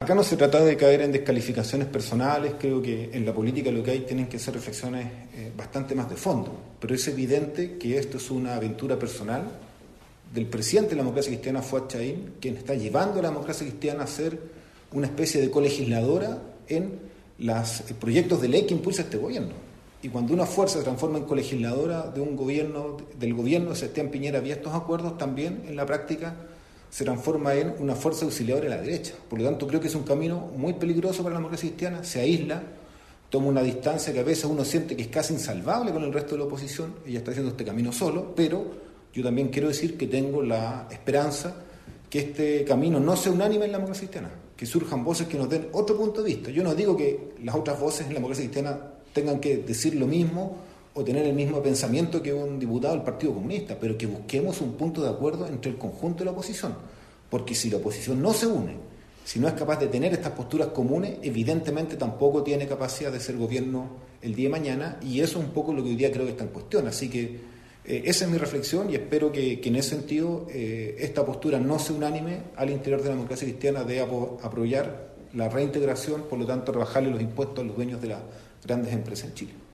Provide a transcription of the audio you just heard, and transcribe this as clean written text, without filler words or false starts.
Acá no se trata de caer en descalificaciones personales, creo que en la política lo que hay tienen que ser reflexiones bastante más de fondo, pero es evidente que esto es una aventura personal del presidente de la democracia cristiana, Fuad Chaín, quien está llevando a la democracia cristiana a ser una especie de colegisladora en los proyectos de ley que impulsa este gobierno. Y cuando una fuerza se transforma en colegisladora de un gobierno, del gobierno de Sebastián Piñera vía estos acuerdos, también en la práctica se transforma en una fuerza auxiliadora de la derecha. Por lo tanto, creo que es un camino muy peligroso para la democracia cristiana, se aísla, toma una distancia que a veces uno siente que es casi insalvable con el resto de la oposición, ella está haciendo este camino solo, pero yo también quiero decir que tengo la esperanza que este camino no sea unánime en la democracia cristiana, que surjan voces que nos den otro punto de vista. Yo no digo que las otras voces en la democracia cristiana tengan que decir lo mismo o tener el mismo pensamiento que un diputado del Partido Comunista, pero que busquemos un punto de acuerdo entre el conjunto de la oposición, porque si la oposición no se une, si no es capaz de tener estas posturas comunes, evidentemente tampoco tiene capacidad de ser gobierno el día de mañana, y eso es un poco lo que hoy día creo que está en cuestión. Así que esa es mi reflexión, y espero que en ese sentido esta postura no sea unánime al interior de la democracia cristiana de apoyar la reintegración, por lo tanto rebajarle los impuestos a los dueños de las grandes empresas en Chile.